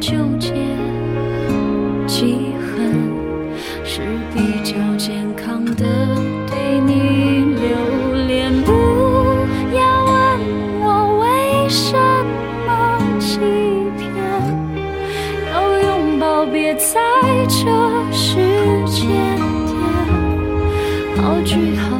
纠结，记恨是比较健康的对你留恋。不要问我为什么欺骗，要拥抱别在这时间点，好聚好